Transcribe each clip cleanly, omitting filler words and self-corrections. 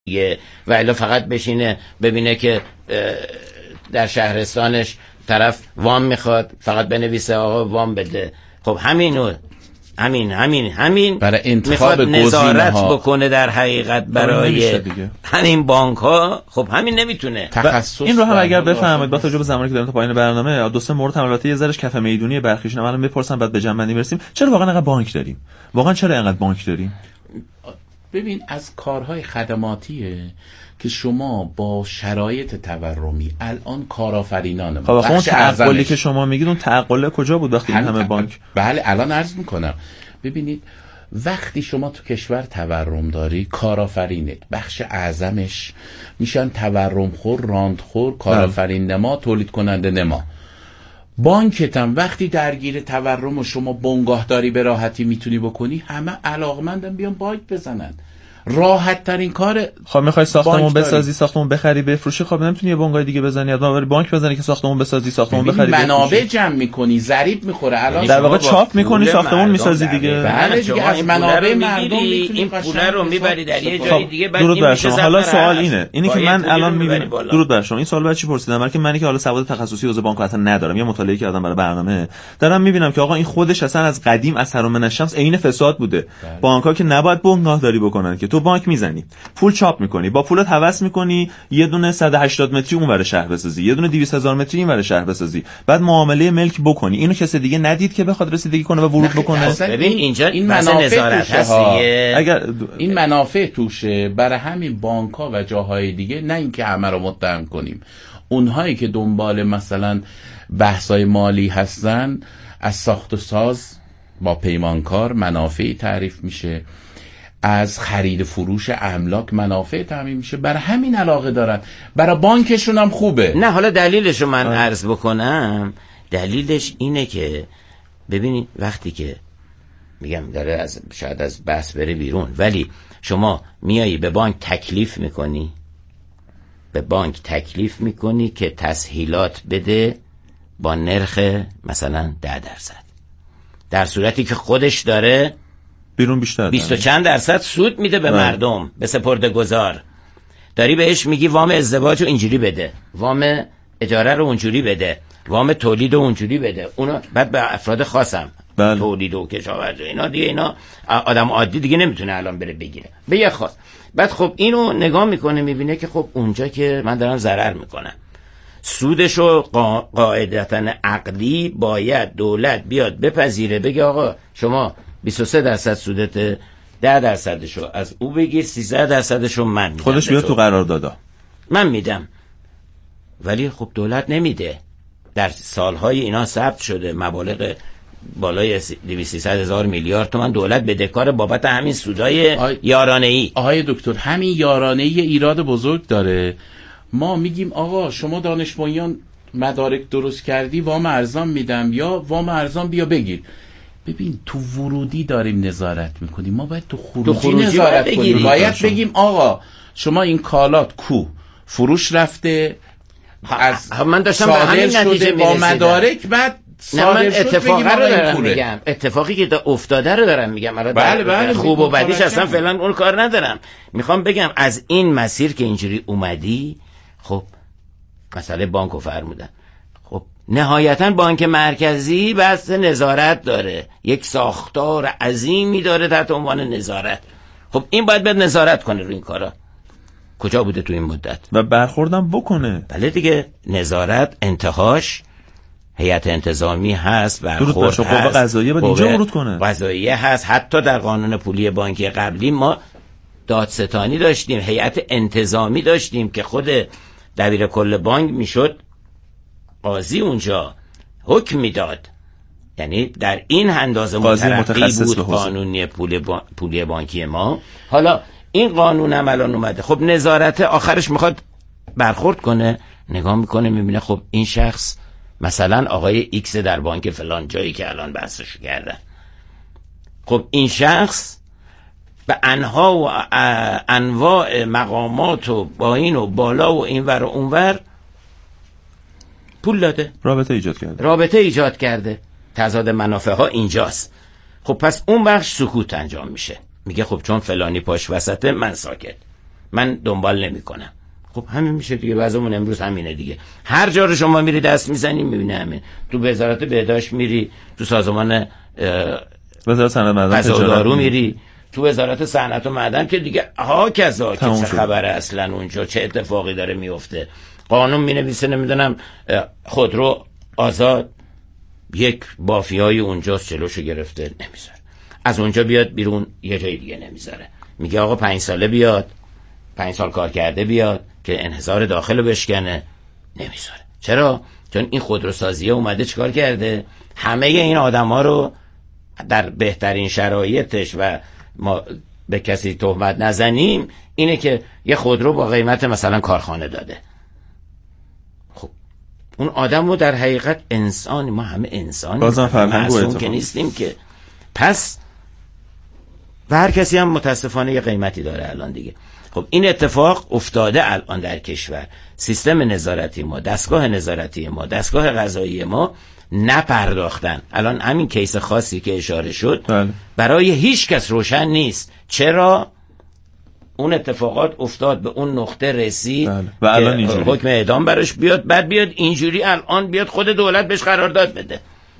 و الا فقط بشینه ببینه که در شهرستانش طرف وام میخواد فقط بنویسه آقا وام بده. خب همین برای انتخاب میخواد نظارت گزینه‌ها بکنه در حقیقت برای همین بانک ها. خب همین نمیتونه. این رو هم اگر بفهمید با توجه به زمانی که داریم تا پایان برنامه دو سه مورد حملاتی یه ذره کف میدونی برخیش من میپرسم بعد به جنبندی برسیم. چرا واقعا انقدر بانک داریم؟ واقعا چرا انقدر بانک داریم؟ ببین از کارهای خدماتیه که شما با شرایط تورمی الان کارآفرینان ما خب اون تعقلی که شما میگید اون تعقل کجا بود وقتی این همه بانک؟ بله الان عرض میکنم. ببینید وقتی شما تو کشور تورم داری کارآفرینه بخش اعظمش میشن تورم خور، راندخور، کارآفرین نما، تولید کننده نما. بانکت هم وقتی درگیر تورم و شما بنگاهداری به راحتی میتونی بکنی همه علاقمندن بیان بانک بزنن. راحت ترین کار. خب میخوای ساختمون بسازی، ساختمون بخری بفروشی، خب نمیتونی یه بنگاه دیگه بزنی، حتما بری بانک بزنی که ساختمون بسازی، ساختمون بخری بفروشی. منابع جمع میکنی، ضریب میخوره. الان در واقع چاپ میکنی، ساختمون میسازی دیگه. بله دیگه از منابع مردم این پول رو میبری در یه جای دیگه. بعد درود بر شما. حالا سوال اینه که من الان میبینم درود بر شما. این سوال برای چی پرسیدم؟ برای که منی که حالا سواد تخصصی حوزه بانک اصلا ندارم، یه مطالعه کردم برای برنامه، دارم میبینم که آقا این خودش اصلا از قدیم از هرم الشمس عین فساد بوده. بانک‌ها که نباید بنگاهداری بکنن که تو بانک میزنی، پول چاپ میکنی، با پولت هوس میکنی یه دونه 180 متری اونور شهر بسازی، یه دونه 200,000 متری اینور شهر بسازی، بعد معامله ملک بکنی. اینو کسی دیگه ندید که بخواد رسیدگی کنه و ورود بکنه. ببین اینجا این نظارت هست دیگه. اگر این منافع توشه برای همین بانک‌ها و جاهای دیگه، نه اینکه همه رو متهم کنیم. اونهایی که دنبال مثلا بحث‌های مالی هستن از ساخت و ساز با پیمانکار منافعی تعریف میشه، از خرید فروش املاک منافع تامین میشه، برای همین علاقه دارن، برای بانکشون هم خوبه. نه حالا دلیلشو من عرض بکنم. دلیلش اینه که ببینید وقتی که میگم داره شاید از بحث بره بیرون، ولی شما میایی به بانک تکلیف میکنی که تسهیلات بده با نرخ مثلا 10%، در صورتی که خودش داره بیرون بیشتر 20 و چند درصد سود میده به مردم، به سپرده‌گذار. داری بهش میگی وام ازدواج رو اینجوری بده، وام اجاره رو اونجوری بده، وام تولید رو اونجوری بده. اونو بعد به افراد خاصم تولید و کشاورزی اینا آدم عادی دیگه نمیتونه الان بره بگیره به یه خاص. بعد خب اینو نگاه میکنه میبینه که خب اونجا که من دارم ضرر میکنم، سودشو قاعدتاً عقلی باید دولت بیاد بپذیره، بگه آقا شما 23% سودت، 10%شو از او بگیر، 13%شو من میدم. خودش بیاد تو قرارداد من میدم. ولی خب دولت نمیده. در سالهای اینا ثبت شده مبالغ بالای 200,000 میلیارد تومان دولت بدهکار بابت همین سودای یارانه‌ای. آقای دکتر همین یارانه‌ای ایراد بزرگ داره. ما میگیم آقا شما دانش بنیان مدارک درست کردی وام ارزان میدم یا وام ارزان بیا بگیر. ببین تو ورودی داریم نظارت میکنیم، ما باید تو خروجی نظارت کنیم. باید بگیم آقا شما این کالات کو فروش رفته از من داشتم به همین نتیجه با مدارک، بعد من اتفاقی رو دارم میگم، اتفاقی که افتاده رو دارم میگم. بله خوب و بدیش اصلا فعلا اون کار ندارم. میخوام بگم از این مسیر که اینجوری اومدی، خب مسئله بانکو فرمودن، خب نهایتا بانک مرکزی بحث نظارت داره، یک ساختار عظیمی داره تحت عنوان نظارت. خب این باید نظارت کنه روی این کارا. کجا بوده تو این مدت؟ و برخوردم بکنه. بله دیگه، نظارت انتهاش هیئت انتظامی هست، برخورد هست، قوه قضاییه باید اینجا ورود کنه، قضاییه هست. حتی در قانون پولی بانکی قبلی ما دادستانی داشتیم، هیئت انتظامی داشتیم که خود دبیر کل بانک میشد قاضی اونجا حکم میداد. یعنی در این اندازه مترقی بود قانونی پولی بانکی ما. حالا این قانون هم الان اومده، خب نظارت آخرش میخواد برخورد کنه، نگاه میکنه میبینه خب این شخص مثلا آقای ایکس در بانک فلان جایی که الان بحثش کردن، خب این شخص به انها و انواع مقامات و با این و بالا و اینور و اونور پول داده، رابطه ایجاد کرده، تضاد منافع ها اینجاست. خب پس اون بخش سکوت انجام میشه، میگه خب چون فلانی پاش وسطه من ساکت. من دنبال نمیکنم. خب همین میشه دیگه، وضعمون امروز همینه دیگه. هر جا رو شما میری دست میزنی میبینی همین. تو وزارت بهداشت میری، تو سازمان وزارت صنعت معدن غذا و دارو میری، تو وزارت صنعت و معدن که دیگه کذا که چه خبره اصلا اونجا، چه اتفاقی داره میفته. قانون مینویسه نمیدونم خودرو آزاد، یک بافیای اونجاست جلوشو گرفته نمیذاره، از اونجا بیاد بیرون یه جای دیگه نمیذاره، میگه آقا 5 ساله بیاد، 5 سال کار کرده بیاد که انحصار داخل بشکنه، نمیذاره. چرا؟ چون این خودروسازیه اومده چیکار کرده؟ همه این آدما رو در بهترین شرایطش و ما به کسی تهمت نزنیم اینه که یه خودرو با قیمت مثلا کارخانه داده. خب اون آدم رو در حقیقت انسان، ما همه انسانی، معصوم که نیستیم که. پس و هر کسی هم متاسفانه یه قیمتی داره الان دیگه. خب این اتفاق افتاده الان در کشور. سیستم نظارتی ما، دستگاه نظارتی ما، دستگاه قضایی ما نپرداختن. الان همین کیس خاصی که اشاره شد برای هیچ کس روشن نیست چرا اون اتفاقات افتاد، به اون نقطه رسید و الان اینجوری حکم اعدام براش بیاد، بعد بیاد اینجوری الان بیاد خود دولت بهش قرارداد بده.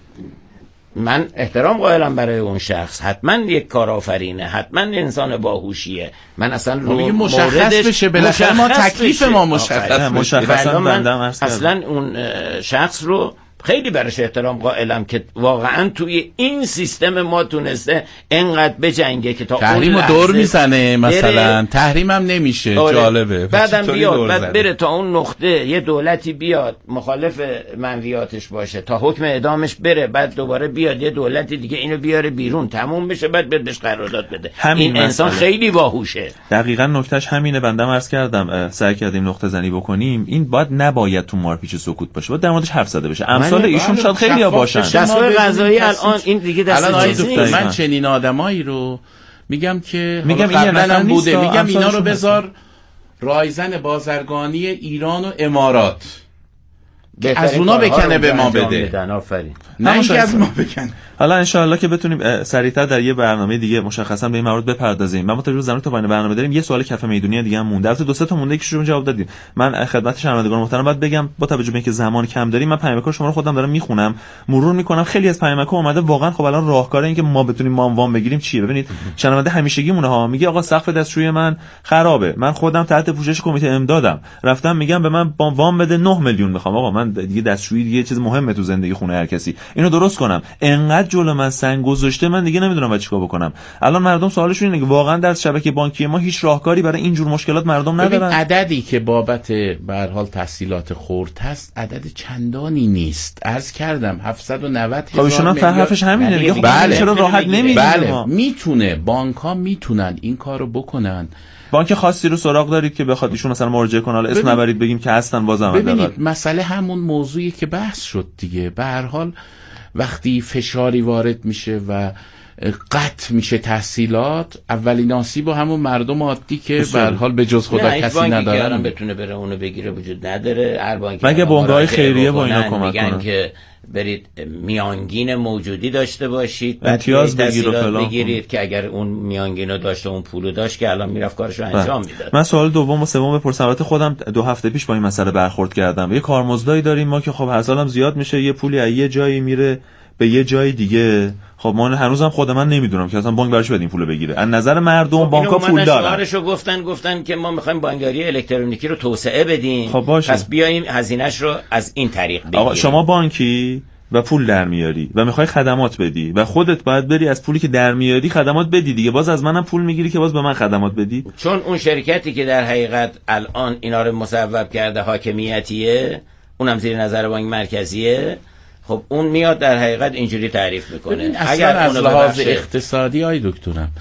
من احترام قائلم برای اون شخص، حتما یک کارآفرینه، حتما انسان باهوشیه. من اصلا رو مشخص بشه، بالاخره ما تکلیف ما مشخصا بندم اصلا اون شخص رو خیلی براش احترام قائلم که واقعا توی این سیستم ما تونسته انقدر بجنگه که تا تحریم رو دور میزنه، مثلا تحریم هم نمیشه. جالبه. بعدم بیاد بعد بره تا اون نقطه، یه دولتی بیاد مخالف منویاتش باشه تا حکم اعدامش بره، بعد دوباره بیاد یه دولتی دیگه اینو بیاره بیرون، تموم بشه، بعد بهش قرارداد بده. این انسان خیلی باهوشه. دقیقاً نکتهش همینه. بندم عرض کردم سعی کردیم نقطه زنی بکنیم. این نباید تو مارپیچ سکوت باشه، باید در موردش حرف زده بشه. امثال ایشون شاید خیلی باشن. دستگاه قضایی الان این دیگه دست چیزی. من چنین آدمایی رو میگم که این قبلا بوده، میگم اینا رو بذار رایزن بازرگانی ایران و امارات از اونا بکنه به ما بده، نه اینکه از ما بکنه. حالا انشاءالله که بتونیم سریعتر در یه برنامه دیگه مشخصا به این موارد بپردازیم. ما تا زمان تا پایان برنامه داریم یه سوال کف میدونی دیگه هم مونده. البته 2 تا مونده که شما جواب دادید. من خدمت شنوندگان محترم باید بگم با توجه به اینکه زمان کم داریم، من پیامک شما رو خودم دارم میخونم، مرور میکنم. خیلی از پیامک اومده واقعا. خب الان راهکار این که ما بتونیم وام بگیریم چیه؟ ببینید شنونده همیشگی مونه ها میگه آقا سقف دستشویی من خرابه، من خودم تحت پوشش کمیته امدادم، رفتم میگم به من وام بده 9 میلیون میخوام. آقا من دیگه دستشویی دیگه چیز مهمه تو زندگی خونه هر کسی، اینو درست کنم. انقدر جلو من سنگ گذاشته من دیگه نمیدونم باید چیکار بکنم. الان مردم سوالشون اینه که واقعا در شبکه بانکی ما هیچ راهکاری برای این جور مشکلات مردم ندارن. عددی که بابت به هر حال تحصیلات خرد هست عدد چندانی نیست. عرض کردم 790 هزار. خب ایشون حرفش همینه دیگه. خب بله. چرا راحت نمیدیم؟ بله. میتونه بانک‌ها میتونن این کارو بکنن. بانک خاصی رو سراغ دارید که بخواد ایشون مثلا مراجعه کنه؟ اسم نبرید بگیم که هستن بازم. ببینید مسئله همون موضوعی که بحث شد دیگه. به هر حال وقتی فشاری وارد میشه و قطع میشه تحصیلات، اولین آسیب و همون مردم عادی که به هر حال به جز خدا کسی ندارن بتونه بره اونو بگیره وجود نداره. هر بانکی مگه بانک‌های خیریه با اینا کمک کنن که برید میانگین موجودی داشته باشید، امتیاز بگیرید که اگر اون میانگینو داشته، اون پولو داشت که الان میرفت کارشو انجام میداد. من سوال دوم و سوم بپرسم. البته خودم 2 هفته پیش با این مسئله برخورد کردم. یه کارمزدایی داریم ما که خب هر سالم زیاد میشه، یه پولی از یه جایی میره به یه جای دیگه. خب ما هنوزم خود من نمیدونم که اصلا بانک براش بدین پول بگیره. از نظر مردم بانک‌ها پول دارن. شعارشو گفتن که ما میخوایم بانکداری الکترونیکی رو توسعه بدیم. خب باشه. پس بیایم هزینه‌اش رو از این طریق بگیریم. آقا شما بانکی و پول در میاری و میخوای خدمات بدی و خودت باید بری از پولی که در میاری خدمات بدی دیگه. باز از منم پول میگیری که باز به من خدمات بدی. چون اون شرکتی که در حقیقت الان اینا رو مصوب کرده حاکمیتیه، اونم زیر نظر بانک مرکزیه، خب اون میاد در حقیقت اینجوری تعریف میکنه. اگر از لحاظ اقتصادی های دکترم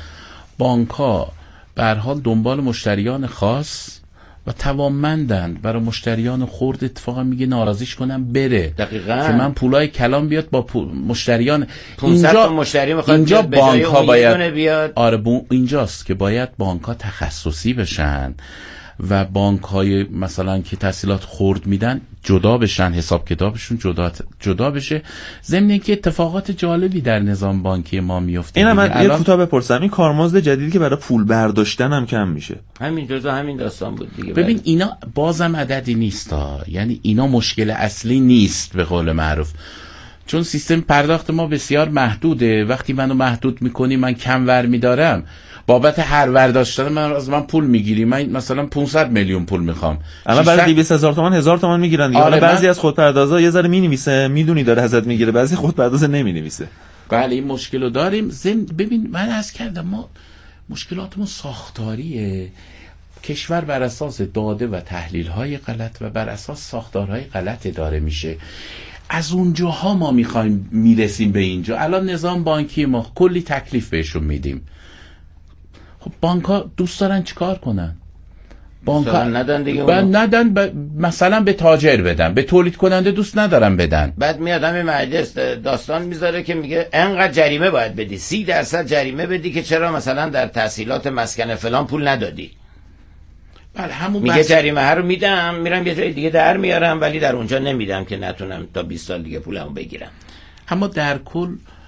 بانک‌ها به هر حال دنبال مشتریان خاص و توانمندن، برای مشتریان خرد اتفاقا میگه ناراضیش کنم بره. دقیقاً. که من پولای کلام بیاد با مشتریان. 500 تا مشتری میخواد اینجا بانک‌ها باید بیاد. آره اینجاست که باید بانک‌ها تخصصی بشن و بانک‌های مثلا که تسهیلات خرد میدن جدا بشن، حساب کتابشون جدا بشه. ضمن اینکه اتفاقات جالبی در نظام بانکی ما میفته. اینا من یه کوتاه بپرسم، این کارمزد جدیدی که برای پول برداشتن هم کم میشه، همین جزء همین داستان بود دیگه. ببین اینا بازم عددی نیست یعنی اینا مشکل اصلی نیست به قول معروف، چون سیستم پرداخت ما بسیار محدوده. وقتی منو محدود میکنی، من کم ور میدارم، بابت هر ور داشتن من از من پول میگیری. من مثلا 500 میلیون پول میخوام، اما برای 200,000 تومان 1000 تومان میگیرن. آره بعضی از خودپردازا یه ذره مینویسه، میدونی داره ازت میگیره، بعضی خودپرداز نمینویسه. بله این مشکلو داریم. ببین من عرض کردم ما مشکلاتمون ساختاریه. کشور بر اساس داده و تحلیل‌های غلط و بر اساس ساختارهای غلط اداره میشه. از اونجاها ما میرسیم به اینجا. الان نظام بانکی ما کلی تکلیف بهشون میدیم. خب بانک‌ها دوست دارن چیکار کنن؟ بانک‌ها ندن دیگه، ندن مثلا به تاجر بدن، به تولید کننده دوست ندارن بدن. بعد میاد همین مجلس داستان میذاره که میگه انقدر جریمه باید بدی، 30% جریمه بدی که چرا مثلا در تحصیلات مسکن فلان پول ندادی. بله همون میگه جریمه ها رو میدم، میرم یه جای دیگه در میارم، ولی در اونجا نمیدم که نتونم تا 20 سال دیگه پولمو بگیرم. اما در کل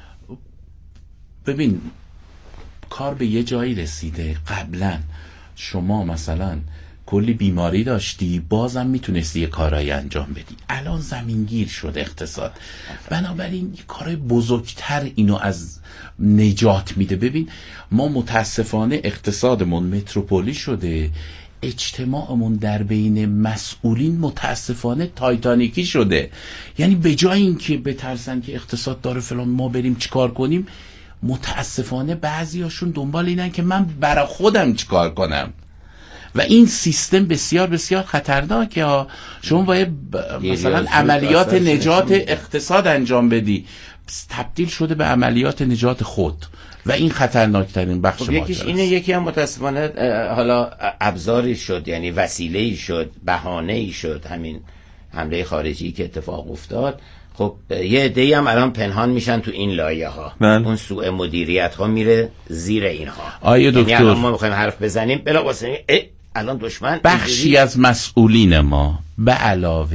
ببین کار به یه جایی رسیده. قبلا شما مثلا کلی بیماری داشتی، بازم میتونستی یه کارایی انجام بدی. الان زمینگیر شد اقتصاد، بنابراین یه کارای بزرگتر اینو از نجات میده. ببین ما متاسفانه اقتصادمون متروپولی شده، اجتماعمون در بین مسئولین متاسفانه تایتانیکی شده. یعنی به جای اینکه بترسن که اقتصاد داره فلان ما بریم چیکار کنیم، متاسفانه بعضیاشون دنبال اینن که من برای خودم چیکار کنم. و این سیستم بسیار بسیار خطرناکه ها. شما باید مثلا عملیات نجات اقتصاد انجام بدی، تبدیل شده به عملیات نجات خود و این خطرناکترین بخش ماجراست. یکیش اینه، یکی هم متاسفانه حالا ابزاری شد، یعنی وسیله‌ای شد، بهانه‌ای شد، همین حمله خارجی که اتفاق افتاد. خب یه عده‌ای هم الان پنهان میشن تو این لایه ها. اون سوء مدیریت ها میره زیر اینها. آیه دکتر، یعنی الان ما میخوایم حرف بزنیم بلافاصله الان دشمن بخشی از مسئولین ما به علاوه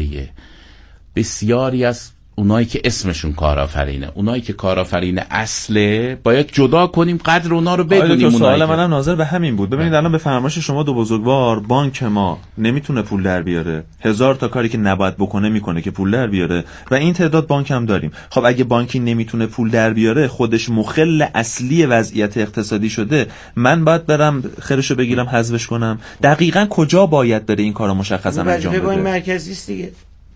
بسیاری از اونایی که اسمشون کارآفرینه، اونایی که کارآفرین اصله، باید جدا کنیم، قدر اونا رو بدونیم. سوال منم ناظر به همین بود. ببینید الان به فرمایش شما دو بزرگوار، بانک ما نمیتونه پول در بیاره، 1000 تا کاری که نباید بکنه میکنه که پول در بیاره و این تعداد بانک هم داریم. خب اگه بانکی نمیتونه پول در بیاره، خودش مخل اصلی وضعیت اقتصادی شده، من باید برم خیرشو بگیرم حذفش کنم؟ دقیقاً کجا باید بره این کارو مشخصا انجام بده؟ بانک مرکزی است دیگه.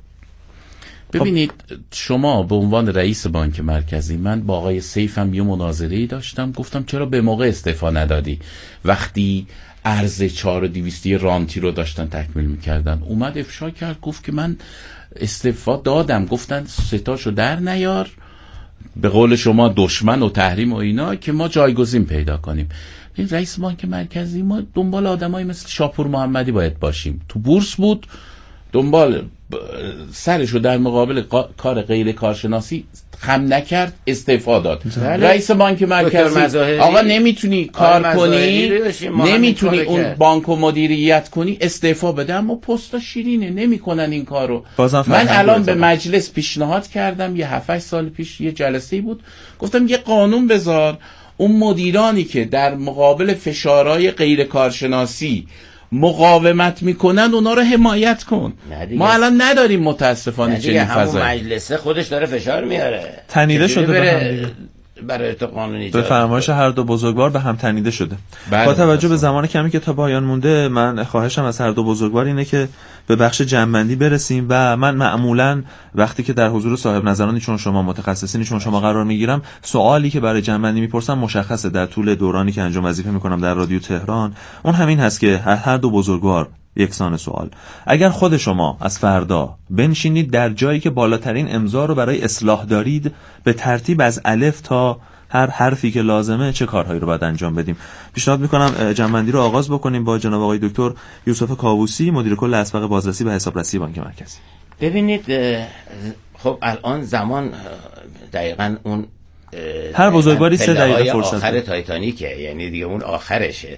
ببینید شما به عنوان رئیس بانک مرکزی، من با آقای سیفم یه مناظره‌ای داشتم، گفتم چرا به موقع استعفا ندادی؟ وقتی ارز 4200 رانتی رو داشتن تکمیل میکردن، اومد افشا کرد، گفت که من استعفا دادم. گفتن ستاشو در نیار، به قول شما دشمن و تحریم و اینا، که ما جایگزین پیدا کنیم. این رئیس بانک مرکزی ما دنبال آدمایی مثل شاپور محمدی باید باشیم. تو بورس بود، دنبال سرشو در مقابل کار غیر کارشناسی خم نکرد، استعفا داد. رئیس بانک مرکزی آقا نمیتونی کار کنی، نمیتونی اون بانکو مدیریت کنی، استعفا بده. اما پستا شیرینه، نمیکنن این کارو. من الان به مجلس پیشنهاد کردم، یه 7-8 سال پیش یه جلسه‌ای بود، گفتم یه قانون بذار، اون مدیرانی که در مقابل فشارهای غیر کارشناسی مقاومت میکنن اونا رو حمایت کن. ما الان نداریم متاسفانه چنین فضایی. همون مجلسه خودش داره فشار میاره، تنیده شده برای تو قانونی به فرمایش هر دو بزرگوار به هم تنیده شده. با توجه به زمان کمی که تا پایان مونده، من خواهشم از هر دو بزرگوار اینه که به بخش جمع‌بندی برسیم و من معمولا وقتی که در حضور صاحب نظرانی چون شما، متخصصینی چون شما قرار میگیرم، سوالی که برای جمع‌بندی میپرسم مشخصه در طول دورانی که انجام وظیفه میکنم در رادیو تهران. اون همین هست که هر دو بزرگوار یکسان سوال. اگر خود شما از فردا بنشینید در جایی که بالاترین امضا رو برای اصلاح دارید، به ترتیب از الف تا هر حرفی که لازمه چه کارهایی رو باید انجام بدیم؟ پیشنهاد میکنم جمع‌بندی رو آغاز بکنیم با جناب آقای دکتر یوسف کاووسی، مدیر کل اسبق بازرسی و حسابرسی بانک مرکزی. ببینید خب الان زمان دقیقاً اون هر بزرگواری 3 دقیقه فرصت آخر تایتانیکه، یعنی دیگه اون آخرشه.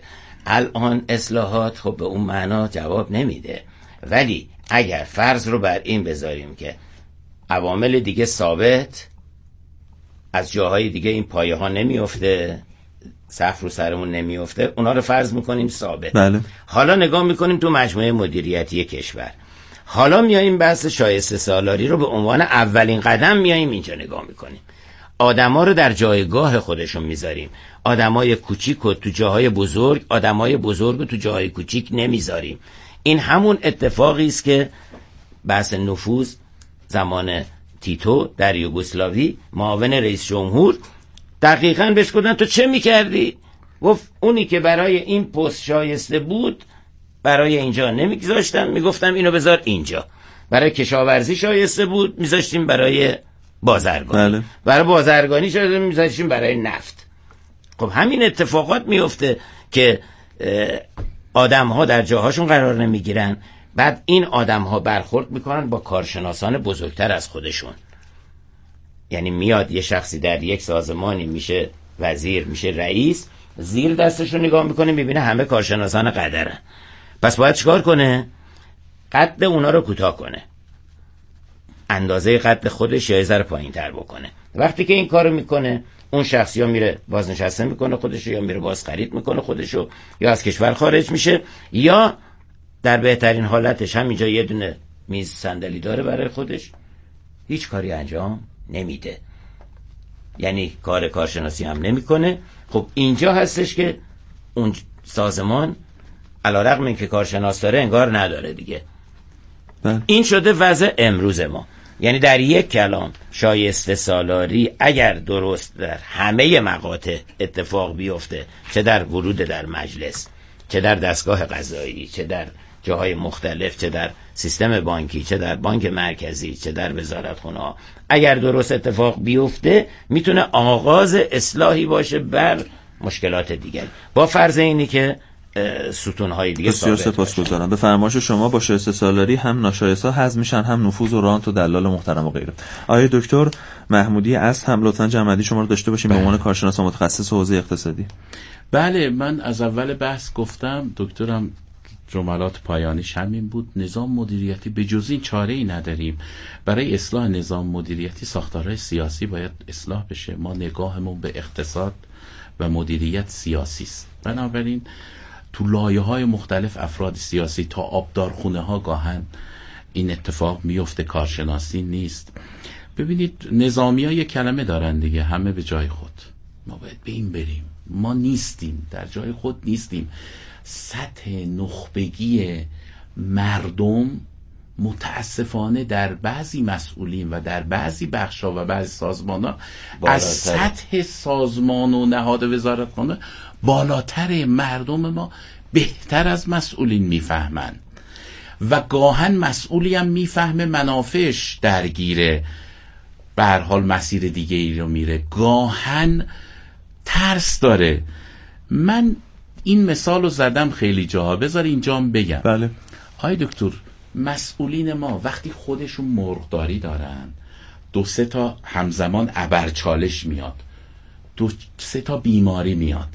الان اصلاحات خب به اون معنا جواب نمیده، ولی اگر فرض رو بر این بذاریم که عوامل دیگه ثابت، از جاهای دیگه این پایه ها نمیفته، سقف رو سرمون نمیفته، اونا رو فرض میکنیم ثابت. بله. حالا نگاه میکنیم تو مجموعه مدیریتی کشور، حالا میاییم بحث شایسته سالاری رو به عنوان اولین قدم میاییم اینجا نگاه میکنیم، آدما رو در جایگاه خودشون میذاریم، آدمای کوچیک رو تو جاهای بزرگ، آدمای بزرگ رو تو جاهای کوچیک نمیذاریم. این همون اتفاقی است که بحث نفوذ زمان تیتو در یوگسلاوی، معاون رئیس جمهور دقیقاً بهش گفتن تو چه میکردی؟ گفت اونی که برای این پست شایسته بود برای اینجا نمیگذاشتم، میگفتم اینو بذار اینجا. برای کشاورزی شایسته بود میذاشتیم برای بازرگانی. بله. برای بازرگانی شایسته میذاشتیم برای نفت. خب همین اتفاقات میفته که آدم ها در جاهاشون قرار نمیگیرن، بعد این آدم ها برخورد میکنن با کارشناسان بزرگتر از خودشون. یعنی میاد یه شخصی در یک سازمانی میشه وزیر، میشه رئیس، زیر دستش رو نگاه میکنه میبینه همه کارشناسان قدرن، پس باید چیکار کنه؟ قد اونا رو کوتاه کنه، اندازه قد خودش یا یه ذره پایین تر بکنه. وقتی که این کارو میکنه اون شخص یا میره بازنشسته میکنه خودشو، یا میره باز خرید میکنه خودشو، یا از کشور خارج میشه، یا در بهترین حالتش همینجا یه دونه میز صندلی داره برای خودش، هیچ کاری انجام نمیده، یعنی کار کارشناسی هم نمیکنه. خب اینجا هستش که اون سازمان علیرغم اینکه کارشناس داره انگار نداره دیگه. این شده وضع امروز ما. یعنی در یک کلام شایسته سالاری اگر درست در همه مقاطع اتفاق بیفته، چه در ورود در مجلس، چه در دستگاه قضایی، چه در جاهای مختلف، چه در سیستم بانکی، چه در بانک مرکزی، چه در وزارتخانه‌ها، اگر درست اتفاق بیفته میتونه آغاز اصلاحی باشه بر مشکلات دیگر، با فرض اینی که ستون‌های دیگه بسیار سپاسگزارم. به فرمایش شما با شایسته سالاری هم ناشایسته حذف میشن، هم نفوذ و رانت و دلال محترم و غیره. آقای دکتر محمودی از هم لطفاً جمع‌بندی شما رو داشته باشیم به عنوان کارشناس و متخصص حوزه اقتصادی. بله، من از اول بحث گفتم، دکترم جملات پایانیش همین بود، نظام مدیریتی به جز این چاره‌ای نداریم. برای اصلاح نظام مدیریتی ساختارهای سیاسی باید اصلاح بشه. ما نگاهمون به اقتصاد و مدیریت سیاسی است، بنابراین تو لایه‌های مختلف افراد سیاسی تا آبدارخونه ها گاهن این اتفاق میفته، کارشناسی نیست. ببینید نظامی ها یک کلمه دارن دیگه، همه به جای خود. ما باید به این بریم، ما نیستیم، در جای خود نیستیم. سطح نخبگی مردم متاسفانه در بعضی مسئولین و در بعضی بخشا و بعضی سازمان‌ها از سطح سازمان و نهاد وزارتخانه بالاتر. مردم ما بهتر از مسئولین میفهمن و گاهن مسئولی هم میفهمه منافعش درگیره، به هر حال مسیر دیگه ای رو میره، گاهن ترس داره. من این مثال رو زدم خیلی جاها، بذار اینجا هم بگم. بله. آی دکتر، مسئولین ما وقتی خودشون مرغداری دارن، 2-3 تا همزمان ابرچالش میاد، 2-3 تا بیماری میاد،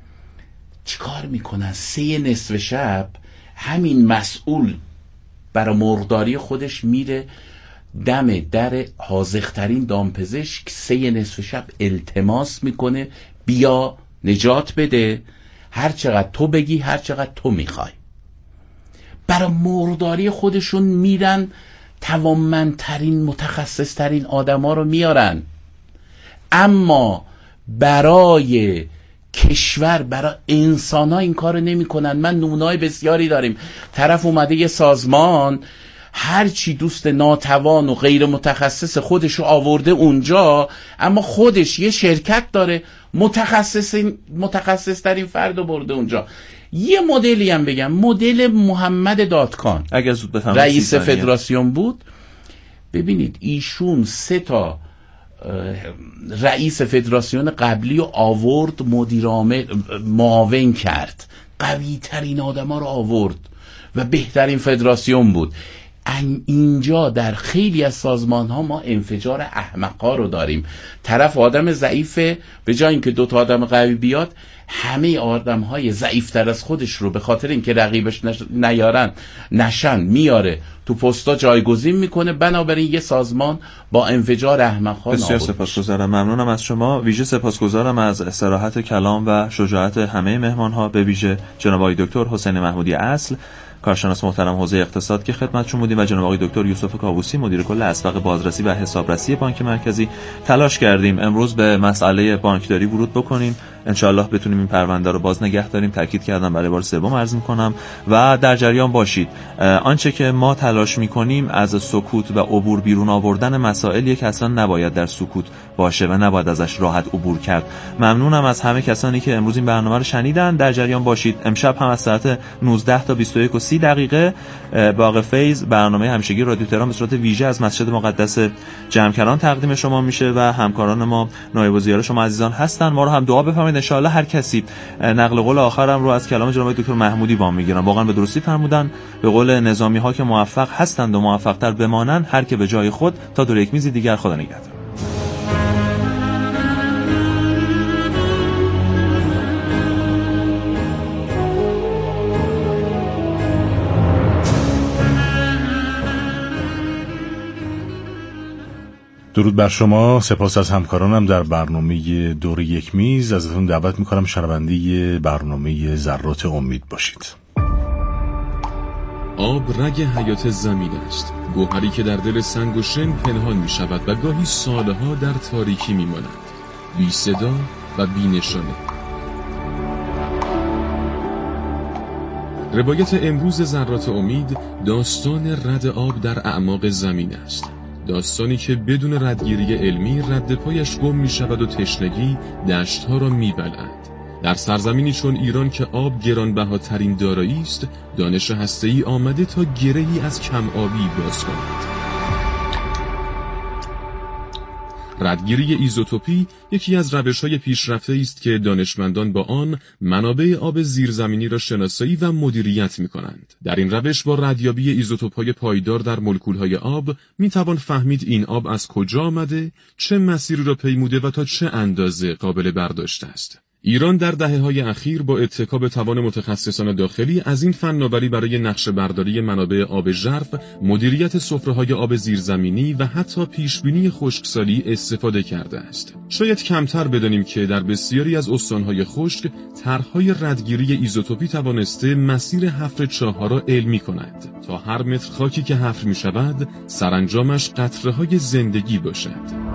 چیکار میکنن؟ 3 نصف شب همین مسئول برای مرغداری خودش میره دم در حاذق‌ترین دامپزشک، 3 نصف شب التماس میکنه بیا نجات بده، هر چقدر تو بگی، هر چقدر تو میخوای. برای مرغداری خودشون میرن توانمندترین متخصصترین آدما رو میارن، اما برای کشور، برای انسان ها این کار نمی کنن. من نمونه‌های بسیاری داریم. طرف اومده یه سازمان، هرچی دوست ناتوان و غیر متخصص خودشو آورده اونجا، اما خودش یه شرکت داره، متخصص ترین فرد رو برده اونجا. یه مدلی هم بگم، مدل محمد دادکان اگر زود بفهمم رئیس فدراسیون بود. ببینید ایشون 3 تا رئیس فدراسیون قبلی رو آورد، مدیر عامل معاون کرد، قوی ترین آدم ها رو آورد و بهترین فدراسیون بود. اینجا در خیلی از سازمان ها ما انفجار احمقا رو داریم. طرف آدم ضعیفه، به جای اینکه 2 تا آدم قوی بیاد، همه آدم های ضعیفتر از خودش رو به خاطر اینکه رقیبش نشن میاره تو پستا جایگزین میکنه. بنابراین یه سازمان با انفجار احمقا نابود. بسیار سپاسگزارم، ممنونم از شما. ویژه سپاسگزارم از صراحت کلام و شجاعت همه مهمان ها، به ویژه جناب آقای دکتر حسین محمودی اصل، کارشناس محترم حوزه اقتصاد که خدمتشون بودیم، و جناب آقای دکتر یوسف کاووسی، مدیر کل اسبق بازرسی و حسابرسی بانک مرکزی. تلاش کردیم امروز به مسئله بانکداری ورود بکنیم، انشالله بتونیم این پرونده رو باز نگه داریم. تاکید کردم برای بار سوم عرض می‌کنم و در جریان باشید. آنچه که ما تلاش می‌کنیم از سکوت و عبور بیرون آوردن مسائلی که اصلا نباید در سکوت باشه و نباید ازش راحت عبور کرد. ممنونم از همه کسانی که امروز این برنامه رو شنیدن. در جریان باشید. امشب هم از ساعت 19 تا 21:30 باغ فیض برنامه همیشگی رادیو تهران به صورت ویژه از مسجد مقدس جمکران تقدیم شما میشه و همکاران ما نایب الوزراء شما عزیزان هستن. ما رو هم دعا بفرمایید. ان شاءالله هر کسی نقل قول آخرم رو از کلام جناب دکتر محمودی وام میگیرم. واقعا به درستی فرمودن. به قول نظامی ها که موفق هستند و موفق‌تر بمانند، هر که به جای خود تا دور یک میز دیگر. خدا نگهدار. درود بر شما. سپاس از همکارانم در برنامه دور یک میز. ازتون دعوت میکنم شنونده برنامه ذرات امید باشید. آب رگ حیات زمین است، گوهری که در دل سنگ و شن پنهان می شود و گاهی سالها در تاریکی می ماند، بی صدا و بی نشانه. روایت امروز ذرات امید داستان رد آب در اعماق زمین است، داستانی که بدون ردگیری علمی رد پایش گم می شود و تشنگی دشتها را می بلعد. در سرزمینی چون ایران که آب گرانبهاترین دارایی است، دانش هسته‌ای آمده تا گرهی از کم آبی باز کند. ردگیری ایزوتوپی یکی از روش‌های پیشرفته است که دانشمندان با آن منابع آب زیرزمینی را شناسایی و مدیریت می‌کنند. در این روش با ردیابی ایزوتوپ‌های پایدار در مولکول‌های آب می‌توان فهمید این آب از کجا آمده، چه مسیری را پیموده و تا چه اندازه قابل برداشت است. ایران در دهه‌های اخیر با اتکا به توان متخصصان داخلی از این فناوری برای نقشه‌برداری منابع آب ژرف، مدیریت سفره‌های آب زیرزمینی و حتی پیشبینی خشکسالی استفاده کرده است. شاید کمتر بدانیم که در بسیاری از استان‌های خشک، طرح‌های ردگیری ایزوتوپی توانسته مسیر حفر چاه‌ها را علمی کند تا هر متر خاکی که حفر می‌شود، سرانجامش قطره‌های زندگی باشد.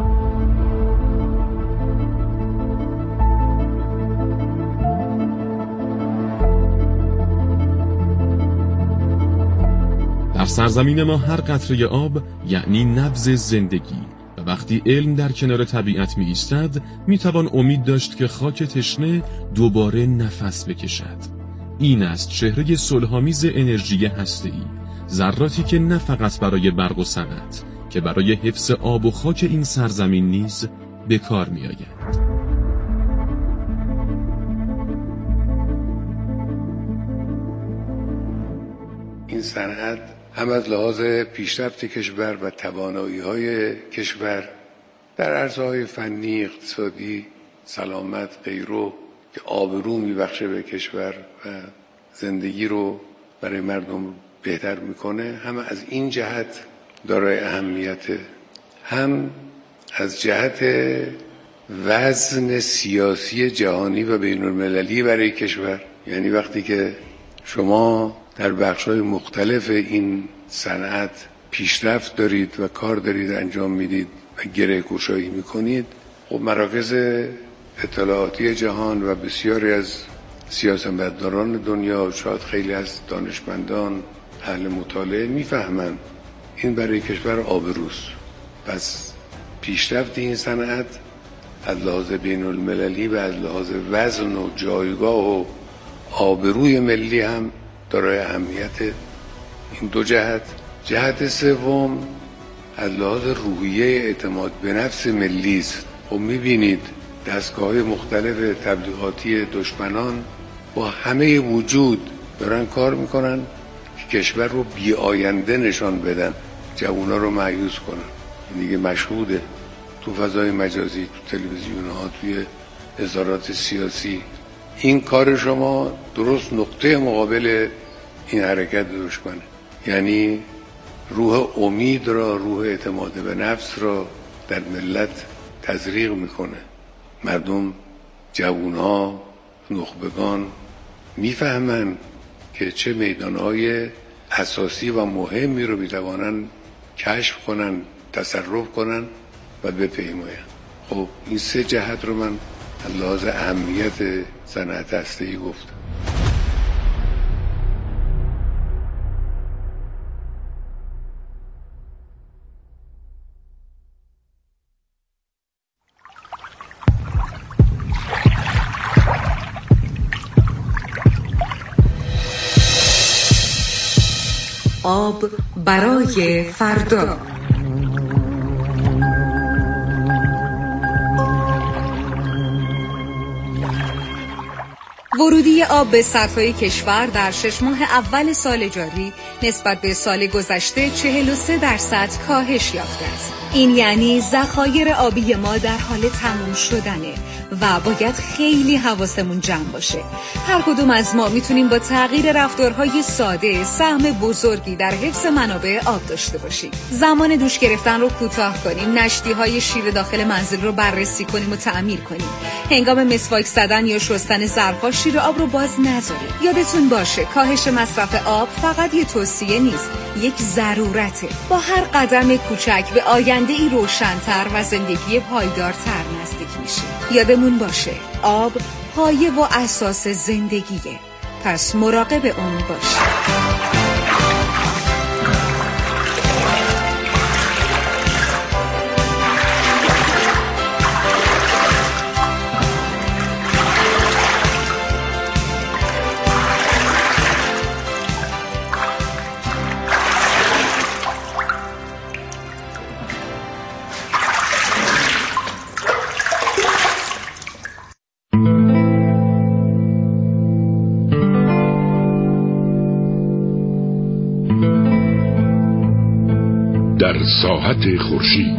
در سرزمین ما هر قطره آب یعنی نبض زندگی و وقتی علم در کنار طبیعت می ایستد می توان امید داشت که خاک تشنه دوباره نفس بکشد. این است چهره صلح‌آمیز انرژی هسته‌ای، ذراتی که نه فقط برای برق و صنعت که برای حفظ آب و خاک این سرزمین نیز به کار می آید. این صنعت هم از لحاظ پیشرفت کشور و توانایی‌های کشور در عرصه‌های فنی، اقتصادی، سلامت، غیره که آبرو میبخشه به کشور و زندگی رو برای مردم بهتر میکنه، هم از این جهت دارای اهمیته، هم از جهت وزن سیاسی جهانی و بین المللی برای کشور. یعنی وقتی که شما در بخش‌های مختلف این صنعت پیشرفت دارید و کار دارید انجام میدید و گره گشایی میکنید، خب مراکز اطلاعاتی جهان و بسیاری از سیاستمداران دنیا، شاید خیلی از دانشمندان اهل مطالعه میفهمند این برای کشور آبروست. پس پیشرفت این صنعت از لحاظ بین المللی و از لحاظ وزن و جایگاه و آبروی ملی هم دارای اهمیت. این دو جهت. جهت سوم از لحاظ روحیه اعتماد به نفس ملی است. خب میبینید دستگاه‌های مختلف تبلیغاتی دشمنان با همه وجود دارن کار میکنن که کشور رو بی آینده نشان بدن، جوونا رو مایوس کنن. این دیگه مشهوده تو فضای مجازی، تو تلویزیون ها، توی اظهارات سیاسی. این کار شما درست نقطه مقابل این حرکت دشمنه، یعنی روح امید را، روح اعتماد به نفس را در ملت تزریق میکنه. مردم، جوانها، نخبگان میفهمن که چه میدانهای اساسی و مهمی رو میتوانن کشف کنن، تصرف کنن و بپیماین. خب این سه جهت رو من از لحاظ اهمیت صنعت هسته‌ای گفتم. آب برای فردا. ورودی آب به سطح کشور در 6 ماه اول سال جاری نسبت به سال گذشته 43% کاهش یافته است. این یعنی ذخایر آبی ما در حال تموم شدنه و باید خیلی حواسمون جمع باشه. هر کدوم از ما میتونیم با تغییر رفتارهای ساده سهم بزرگی در حفظ منابع آب داشته باشیم. زمان دوش گرفتن رو کوتاه کنیم، نشتی‌های شیر داخل منزل رو بررسی کنیم و تعمیر کنیم. هنگام مسواک زدن یا شستن ظرف‌ها شیر آب رو باز نذاریم. یادتون باشه کاهش مصرف آب فقط یه توصیه نیست، یک ضرورته. با هر قدم کوچک به آینده‌ای روشن‌تر و زندگی پایدارتر نزدیک میشیم. یادمون باشه آب پایه و اساس زندگیه، پس مراقب اون باشیم. در ساحت خورشید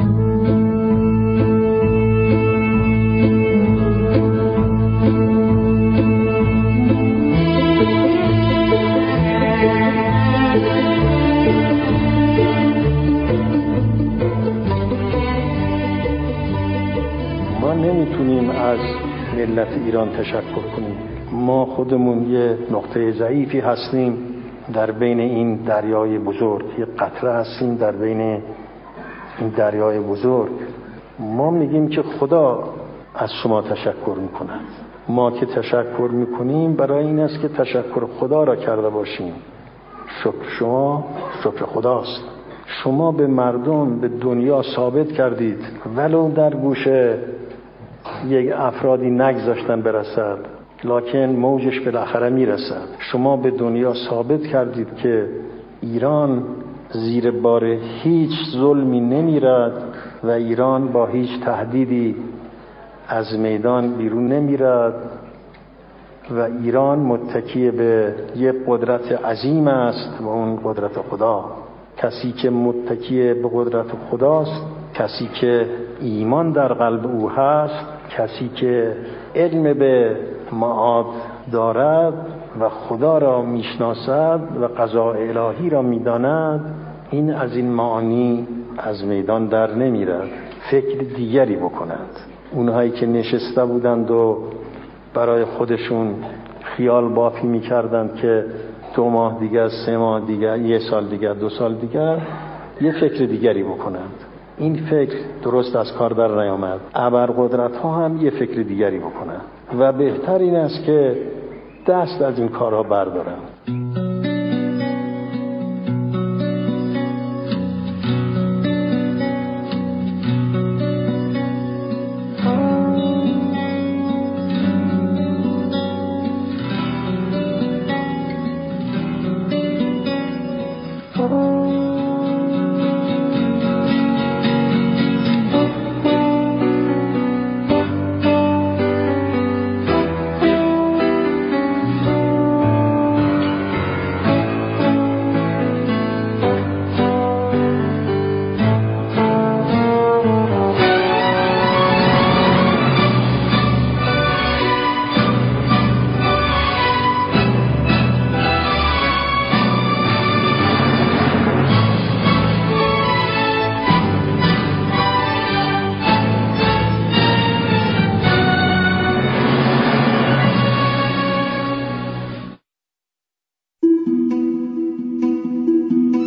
ما نمیتونیم از ملت ایران تشکر کنیم. ما خودمون یه نقطه ضعیفی هستیم در بین این دریای بزرگ، یه قطره هستیم در بین این دریای بزرگ. ما میگیم که خدا از شما تشکر میکند. ما که تشکر میکنیم برای این است که تشکر خدا را کرده باشیم. شکر شما شکر خداست. شما به مردم، به دنیا ثابت کردید ولو در گوش یک افرادی نگذاشتن برسد، لکن موجش بالاخره میرسد. شما به دنیا ثابت کردید که ایران زیر بار هیچ ظلمی نمیرد و ایران با هیچ تهدیدی از میدان بیرون نمیرد و ایران متکی به یک قدرت عظیم است و اون قدرت خدا. کسی که متکی به قدرت خداست، کسی که ایمان در قلب او هست، کسی که علم به معاد دارد و خدا را میشناسد و قضاء الهی را میداند، این از این معانی از میدان در نمیرد، فکر دیگری بکنند. اونهایی که نشسته بودند و برای خودشون خیال بافی میکردند که 2 ماه دیگر، 3 ماه دیگر، 1 سال دیگر، 2 سال دیگر یه فکر دیگری بکنند. این فکر درست از کار در نیامد. ابرقدرت ها هم یه فکر دیگری بکنند و بهتر این است که دست از این کارها بردارند.